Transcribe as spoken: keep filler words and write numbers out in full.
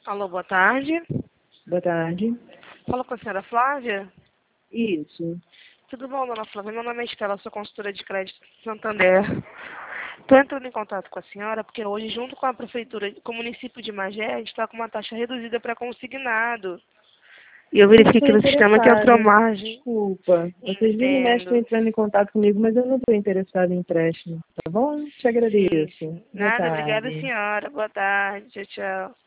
Alô, boa tarde. Boa tarde. Fala com a senhora Flávia? Isso. Tudo bom, dona Flávia? Meu nome é Estela, sou consultora de crédito de Santander. Estou entrando em contato com a senhora porque hoje, junto com a prefeitura, com o município de Magé, a gente está com uma taxa reduzida para consignado. E eu verifiquei aqui no sistema que entrou margem. Desculpa. Vocês viram e mexem estão entrando em contato comigo, mas eu não estou interessada em empréstimo. Tá bom? Te agradeço. Sim. Boa Nada, tarde. obrigada, senhora. Boa tarde. Tchau, tchau.